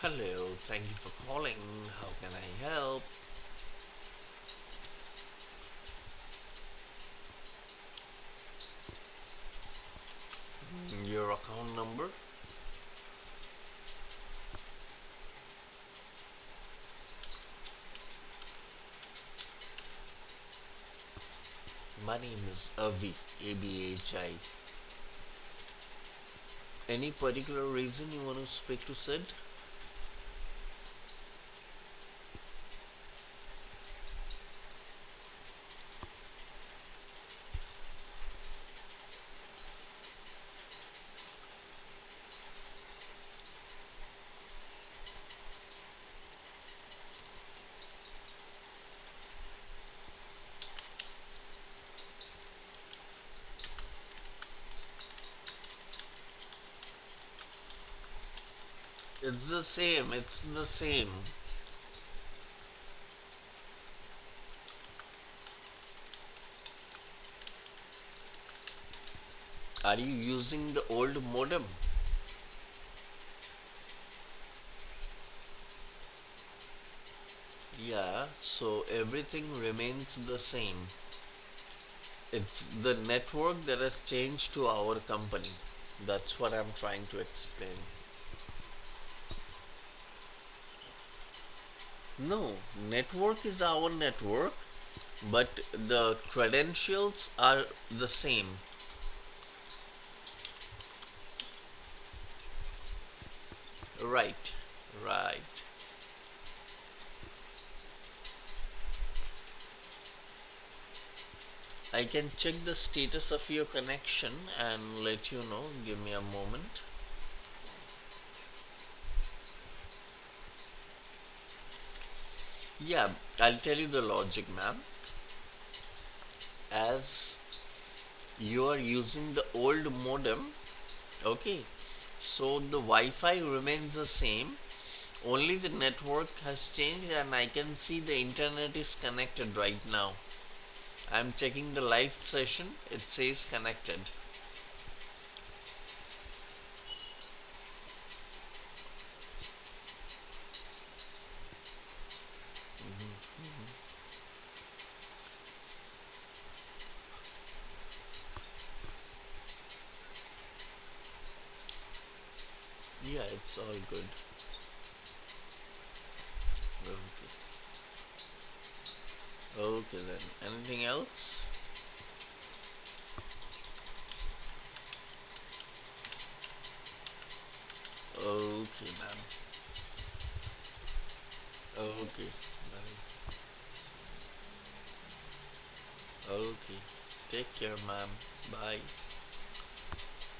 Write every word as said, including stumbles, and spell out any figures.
Hello, thank you for calling. How can I help? Your account number? My name is Avi, A B H I. Any particular reason you want to speak to Sid? It's the same, it's the same. Are you using the old modem? Yeah, so everything remains the same. It's the network that has changed to our company. That's what I'm trying to explain. No, network is our network, but the credentials are the same. Right, right. I can check the status of your connection and let you know. Give me a moment. Yeah, I'll tell you the logic, ma'am. As you are using the old modem, okay, so the Wi Fi remains the same, only the network has changed, and I can see the internet is connected right now. I'm checking the live session, it says connected. Yeah, it's all good. Okay. Okay then. Anything else? Okay, ma'am. Okay. Bye. Okay. Take care, ma'am. Bye.